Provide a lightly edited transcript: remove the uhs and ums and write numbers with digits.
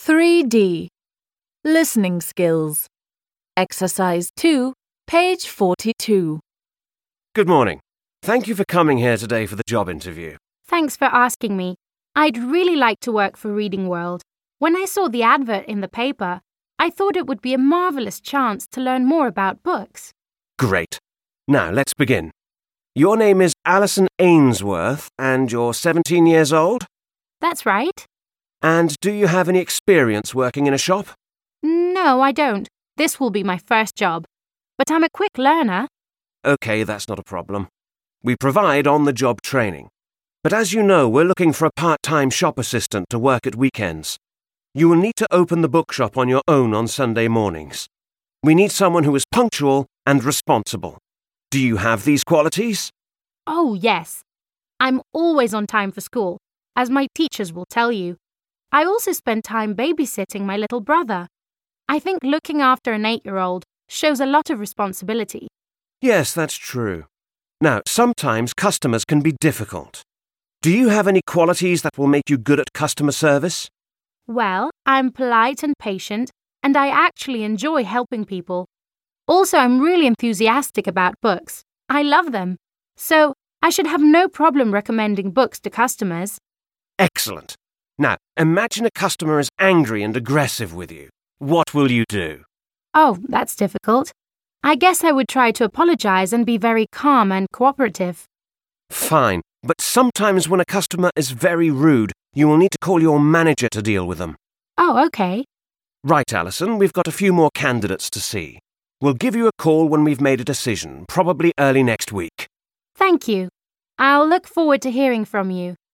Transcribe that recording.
3D. Listening skills. Exercise 2, page 42. Good morning. Thank you for coming here today for the job interview. Thanks for asking me. I'd really like to work for Reading World. When I saw the advert in the paper, I thought it would be a marvellous chance to learn more about books. Great. Now, let's begin. Your name is Alison Ainsworth, and you're 17 years old? That's right. And do you have any experience working in a shop? No, I don't. This will be my first job. But I'm a quick learner. Okay, that's not a problem. We provide on-the-job training. But as you know, we're looking for a part-time shop assistant to work at weekends. You will need to open the bookshop on your own on Sunday mornings. We need someone who is punctual and responsible. Do you have these qualities? Oh, yes. I'm always on time for school, as my teachers will tell you. I also spend time babysitting my little brother. I think looking after an 8-year-old shows a lot of responsibility. Yes, that's true. Now, sometimes customers can be difficult. Do you have any qualities that will make you good at customer service? Well, I'm polite and patient, and I actually enjoy helping people. Also, I'm really enthusiastic about books. I love them. So, I should have no problem recommending books to customers. Excellent. Now, imagine a customer is angry and aggressive with you. What will you do? Oh, that's difficult. I guess I would try to apologize and be very calm and cooperative. Fine, but sometimes when a customer is very rude, you will need to call your manager to deal with them. Oh, okay. Right, Alison, we've got a few more candidates to see. We'll give you a call when we've made a decision, probably early next week. Thank you. I'll look forward to hearing from you.